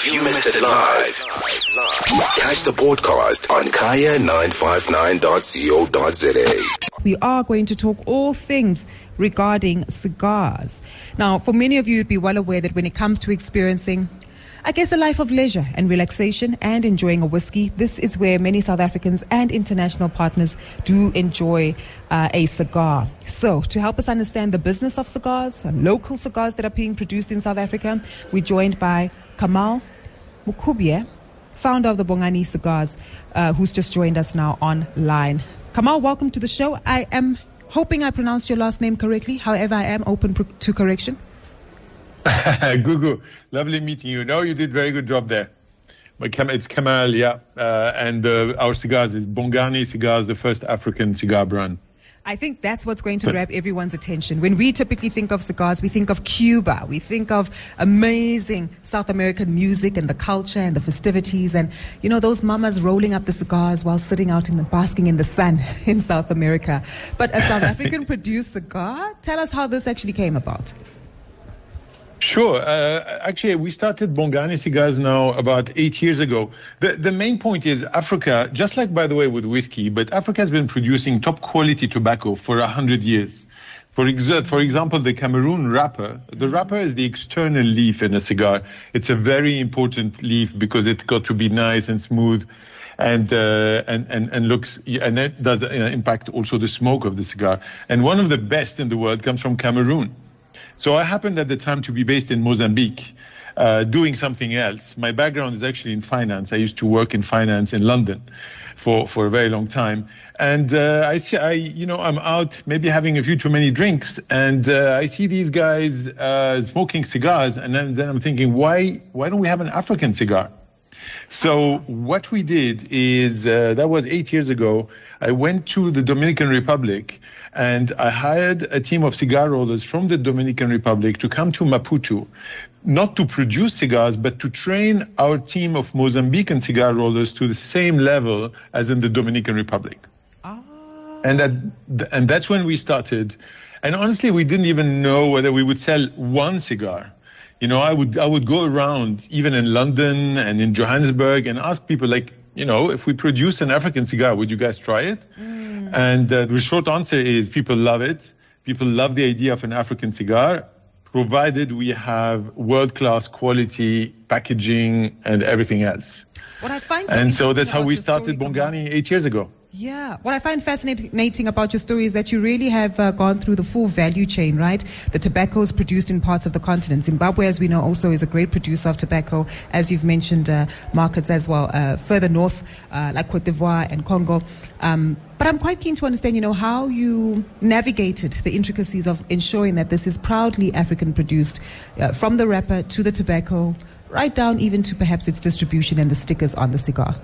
If you missed it live, catch the podcast on kaya959.co.za. We are going to talk all things regarding cigars. Now, for many of you, you'd be well aware that when it comes to experiencing, I guess, a life of leisure and relaxation and enjoying a whiskey, this is where many South Africans and international partners do enjoy a cigar. So, to help us understand the business of cigars, local cigars that are being produced in South Africa, we're joined by Kamal Mukubye, founder of the Bongani Cigars, who's just joined us now online. Kamal, welcome to the show. I am hoping I pronounced your last name correctly. However, I am open to correction. Gugu, lovely meeting you. No, you did very good job there. It's Kamal, yeah. And our cigars is Bongani Cigars, the first African cigar brand. I think that's what's going to grab everyone's attention. When we typically think of cigars, we think of Cuba. We think of amazing South American music and the culture and the festivities. And, you know, those mamas rolling up the cigars while sitting out in the basking in the sun in South America. But a South African produced cigar, tell us how this actually came about. Sure. Actually, we started Bongani Cigars now about 8 years ago. The main point is Africa, just like, by the way, with whiskey, but Africa has been producing top quality tobacco for 100 years. For example, the Cameroon wrapper. The wrapper is the external leaf in a cigar. It's a very important leaf because it's got to be nice and smooth and looks, and that does impact also the smoke of the cigar. And one of the best in the world comes from Cameroon. So I happened at the time to be based in Mozambique, doing something else. My background is actually in finance. I used to work in finance in London for a very long time. And I'm out maybe having a few too many drinks, and I see these guys smoking cigars, and then I'm thinking, why don't we have an African cigar? So what we did is, that was 8 years ago, I went to the Dominican Republic, and I hired a team of cigar rollers from the Dominican Republic to come to Maputo, not to produce cigars, but to train our team of Mozambican cigar rollers to the same level as in the Dominican Republic. And that's when we started. And honestly, we didn't even know whether we would sell one cigar. You know, I would go around, even in London and in Johannesburg, and ask people, like, you know, if we produce an African cigar, would you guys try it? And the short answer is people love it. People love the idea of an African cigar, provided we have world-class quality packaging and everything else. What I find so that's how we started Bongani 8 years ago. Yeah. What I find fascinating about your story is that you really have gone through the full value chain, right? The tobacco is produced in parts of the continent. Zimbabwe, as we know, also is a great producer of tobacco, as you've mentioned, markets as well, further north, like Cote d'Ivoire and Congo. But I'm quite keen to understand, you know, how you navigated the intricacies of ensuring that this is proudly African produced, from the wrapper to the tobacco, right down even to perhaps its distribution and the stickers on the cigar.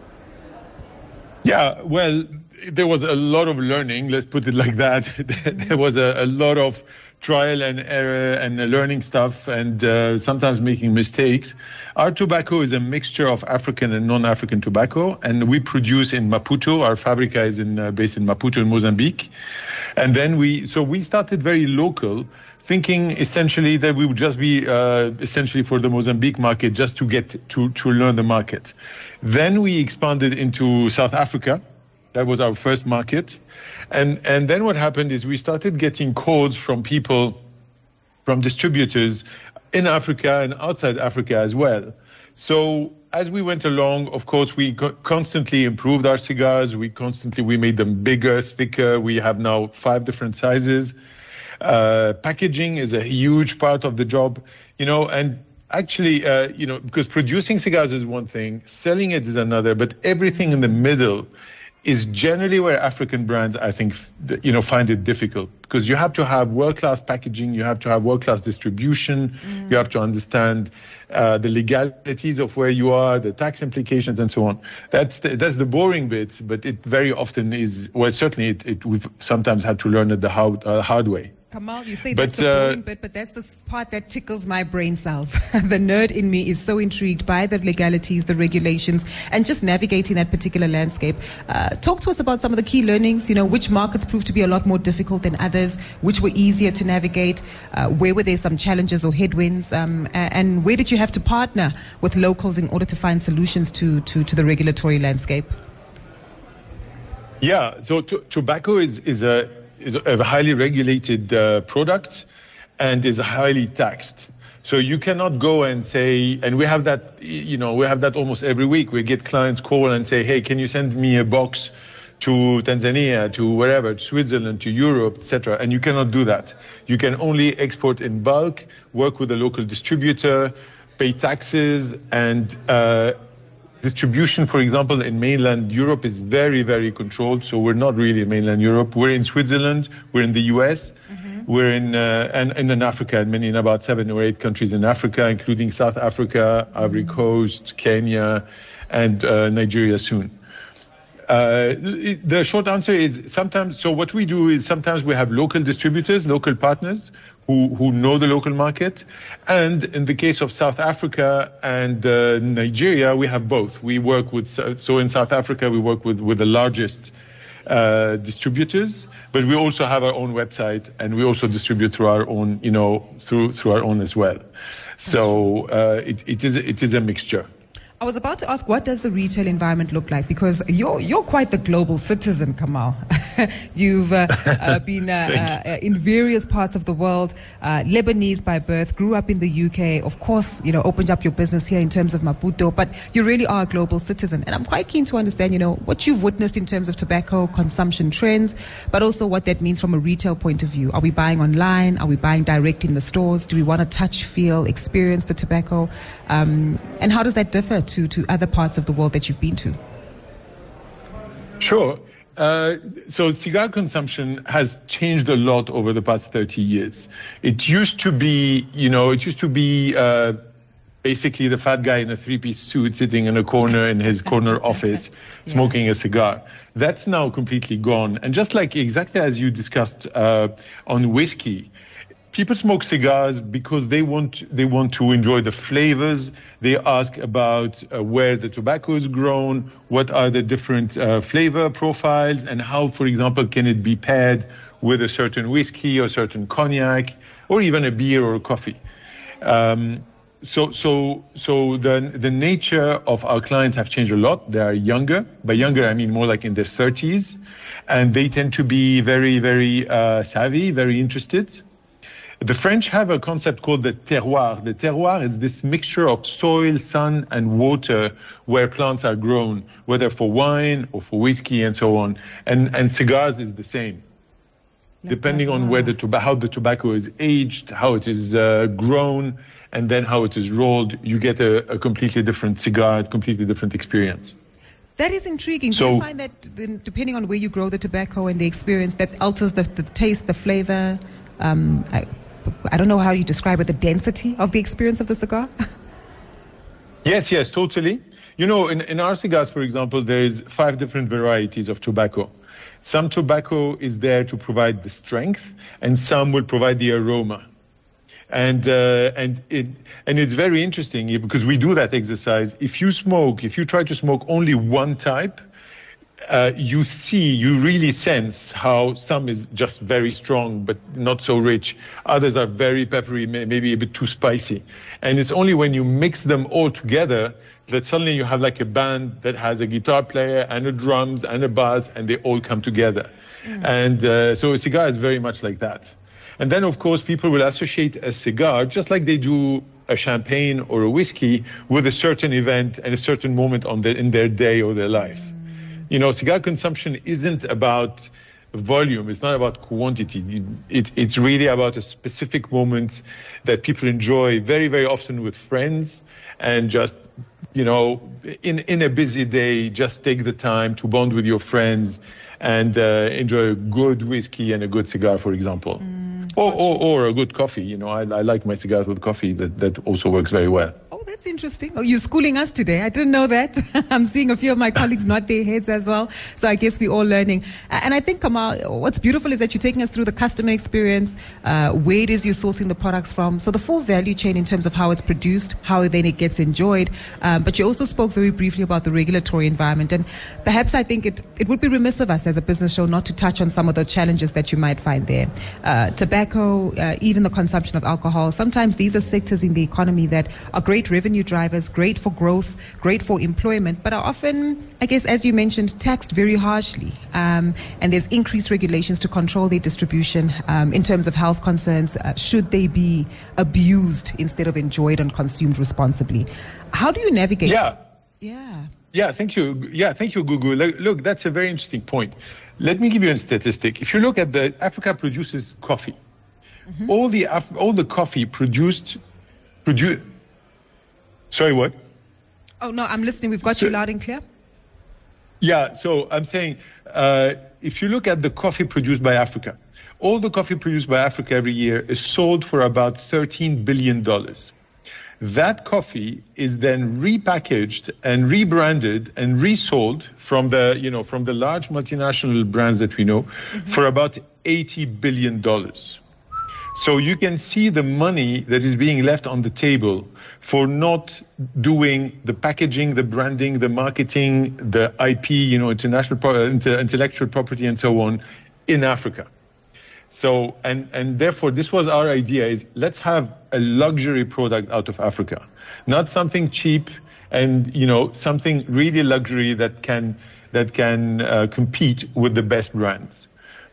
Yeah, well, there was a lot of learning, let's put it like that. There was a lot of trial and error and learning stuff, and sometimes making mistakes. Our tobacco is a mixture of African and non-African tobacco, and we produce in Maputo. Our fabrica is based in Maputo in Mozambique. And then we started very local, thinking essentially that we would just be essentially for the Mozambique market, just to get to learn the market. Then we expanded into South Africa. That was our first market. And then what happened is we started getting calls from people, from distributors in Africa and outside Africa as well. So as we went along, of course, we constantly improved our cigars. We made them bigger, thicker. We have now 5 different sizes. Packaging is a huge part of the job, you know, and actually, because producing cigars is one thing, selling it is another, but everything in the middle is generally where African brands, I think, find it difficult, because you have to have world-class packaging, you have to have world-class distribution, you have to understand the legalities of where you are, the tax implications, and so on. That's the boring bit, but it very often is. Well, certainly we've sometimes had to learn it the hard way. Kamal, you say that's the boring bit, but that's the part that tickles my brain cells. The nerd in me is so intrigued by the legalities, the regulations, and just navigating that particular landscape. Talk to us about some of the key learnings, which markets proved to be a lot more difficult than others, which were easier to navigate, where were there some challenges or headwinds, and where did you have to partner with locals in order to find solutions to the regulatory landscape? Yeah, so tobacco is a highly regulated product and is highly taxed. So you cannot go and say, and we have that, we have that almost every week. We get clients call and say, hey, can you send me a box to Tanzania, to wherever, to Switzerland, to Europe, etc. And you cannot do that. You can only export in bulk, work with a local distributor, pay taxes, and distribution, for example, in mainland Europe is very, very controlled. So we're not really in mainland Europe. We're in Switzerland. We're in the US. Mm-hmm. We're in in Africa, in about 7 or 8 countries in Africa, including South Africa, Ivory Coast, Kenya, and Nigeria soon. The short answer is sometimes. So what we do is sometimes we have local distributors, local partners who know the local market. And in the case of South Africa and Nigeria, we have both. We work with, so in South Africa, we work with the largest distributors, but we also have our own website and we also distribute through our own, through our own as well. So it is a mixture. I was about to ask, what does the retail environment look like? Because you're quite the global citizen, Kamal. You've been in various parts of the world, Lebanese by birth, grew up in the UK, of course, opened up your business here in terms of Maputo, but you really are a global citizen. And I'm quite keen to understand, what you've witnessed in terms of tobacco consumption trends, but also what that means from a retail point of view. Are we buying online? Are we buying direct in the stores? Do we want to touch, feel, experience the tobacco? And how does that differ to other parts of the world that you've been to? Sure. So cigar consumption has changed a lot over the past 30 years. It used to be, basically the fat guy in a 3-piece suit sitting in a corner in his corner office, smoking a cigar. That's now completely gone. And just like exactly as you discussed on whiskey, people smoke cigars because they want to enjoy the flavors. They ask about where the tobacco is grown, what are the different flavor profiles, and how, for example, can it be paired with a certain whiskey or certain cognac, or even a beer or a coffee. So the nature of our clients have changed a lot. They are younger. By younger, I mean more like in their 30s, and they tend to be very, very savvy, very interested. The French have a concept called the terroir. The terroir is this mixture of soil, sun, and water where plants are grown, whether for wine or for whiskey and so on. And cigars is the same. Depending on where how the tobacco is aged, how it is grown, and then how it is rolled, you get a completely different cigar, completely different experience. That is intriguing. Do you find that depending on where you grow the tobacco and the experience, that alters the taste, the flavor? I don't know how you describe it, the density of the experience of the cigar? Yes, totally. In our cigars, for example, there's 5 different varieties of tobacco. Some tobacco is there to provide the strength, and some will provide the aroma. And it's very interesting because we do that exercise. If you try to smoke only one type, you really sense how some is just very strong but not so rich. Others are very peppery, maybe a bit too spicy. And it's only when you mix them all together that suddenly you have like a band that has a guitar player and a drums and a bass, and they all come together. And so a cigar is very much like that. And then, of course, people will associate a cigar, just like they do a champagne or a whiskey, with a certain event and a certain moment in their day or their life. Cigar consumption isn't about volume. It's not about quantity. It's really about a specific moment that people enjoy very, very often with friends, and just, in a busy day, just take the time to bond with your friends and enjoy a good whiskey and a good cigar, for example. Or a good coffee. I like my cigars with coffee. That also works very well. that's interesting. Oh, you're schooling us today. I didn't know that. I'm seeing a few of my colleagues nod their heads as well. So I guess we're all learning. And I think, Kamal, what's beautiful is that you're taking us through the customer experience, where it is you're sourcing the products from. So the full value chain in terms of how it's produced, how then it gets enjoyed. But you also spoke very briefly about the regulatory environment. And perhaps I think it would be remiss of us as a business show not to touch on some of the challenges that you might find there. Tobacco, even the consumption of alcohol. Sometimes these are sectors in the economy that are great revenue drivers, great for growth, great for employment, but are often, I guess, as you mentioned, taxed very harshly. And there's increased regulations to control their distribution in terms of health concerns. Should they be abused instead of enjoyed and consumed responsibly? How do you navigate? Yeah, thank you. Yeah, thank you, Gugu. Look, that's a very interesting point. Let me give you a statistic. If you look at Africa produces coffee. All the coffee produced. Sorry, what? Oh, no, I'm listening. We've got you loud and clear. Yeah, so I'm saying if you look at the coffee produced by Africa, all the coffee produced by Africa every year is sold for about $13 billion. That coffee is then repackaged and rebranded and resold from the large multinational brands that we know for about $80 billion. So you can see the money that is being left on the table for not doing the packaging, the branding, the marketing, the IP, intellectual property and so on in Africa. So, and therefore this was our idea, is let's have a luxury product out of Africa, not something cheap and, something really luxury that can compete with the best brands.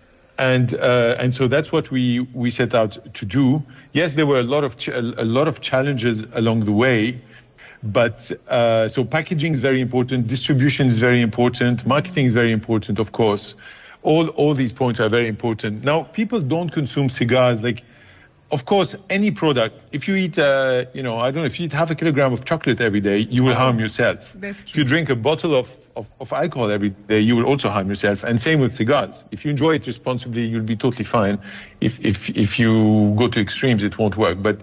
And so that's what we set out to do. Yes, there were a lot of challenges along the way, but so packaging is very important, distribution is very important, marketing is very important, of course. All these points are very important. Now, people don't consume cigars like. Of course, any product, if you eat, I don't know, if you eat half a kilogram of chocolate every day, you will harm yourself. That's true. If you drink a bottle of alcohol every day, you will also harm yourself. And same with cigars. If you enjoy it responsibly, you'll be totally fine. If you go to extremes, it won't work. But,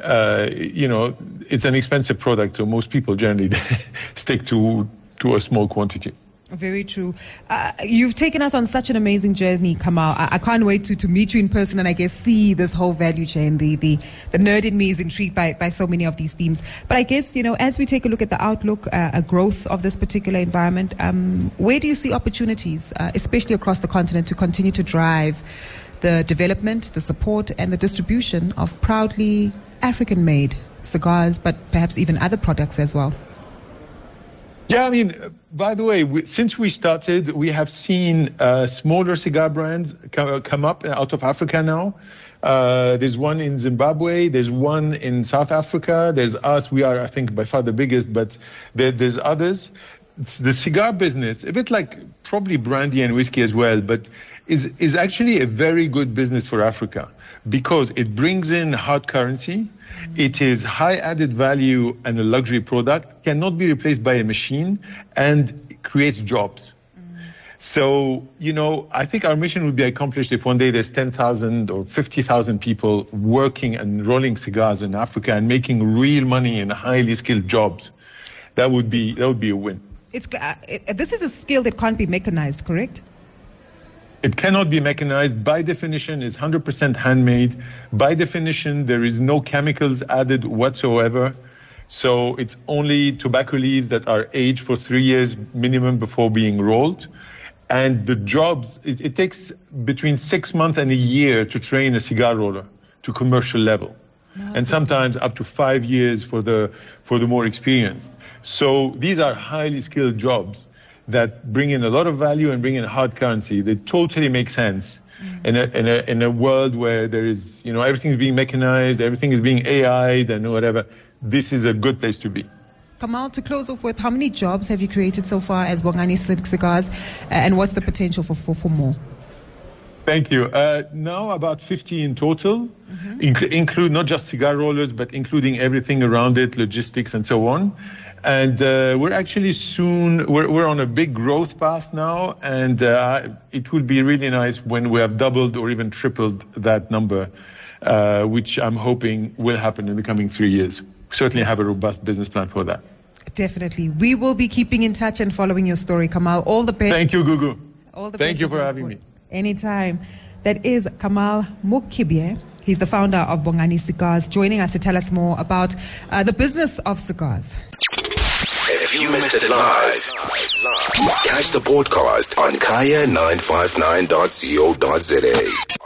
it's an expensive product, so most people generally stick to a small quantity. Very true. You've taken us on such an amazing journey, Kamal. I can't wait to meet you in person and I guess see this whole value chain. The nerd in me is intrigued by so many of these themes. But I guess, as we take a look at the outlook, a growth of this particular environment, where do you see opportunities, especially across the continent, to continue to drive the development, the support and the distribution of proudly African-made cigars, but perhaps even other products as well? Yeah, I mean, by the way, since we started, we have seen smaller cigar brands come up out of Africa now. There's one in Zimbabwe. There's one in South Africa. There's us. We are, I think, by far the biggest, but there's others. The cigar business, a bit like probably brandy and whiskey as well, but is actually a very good business for Africa because it brings in hard currency. It is high added value and a luxury product, cannot be replaced by a machine, and creates jobs. So, I think our mission would be accomplished if one day there's 10,000 or 50,000 people working and rolling cigars in Africa and making real money in highly skilled jobs. That would be a win. This is a skill that can't be mechanized, correct? It cannot be mechanized. By definition, it's 100% handmade. By definition, there is no chemicals added whatsoever. So it's only tobacco leaves that are aged for 3 years minimum before being rolled. And the jobs, it takes between 6 months and a year to train a cigar roller to commercial level. And sometimes up to 5 years for the more experienced. So these are highly skilled jobs that bring in a lot of value and bring in hard currency. They totally make sense in a world where there is, everything is being mechanized, everything is being AI'd and whatever. This is a good place to be. Kamal, to close off with, how many jobs have you created so far as Bongani Cigars, and what's the potential for more? Thank you. Now about 50 in total, include not just cigar rollers, but including everything around it, logistics and so on. And we're actually we're on a big growth path now, and it would be really nice when we have doubled or even tripled that number which I'm hoping will happen in the coming 3 years. Certainly have a robust business plan for that. Definitely. We will be keeping in touch and following your story, Kamal. All the best. Thank you, Gugu. All the Thank best you for having me. Anytime. That is Kamal Mukibye. He's the founder of Bongani Cigars, joining us to tell us more about the business of cigars. If you missed it live, catch the podcast on kaya959.co.za.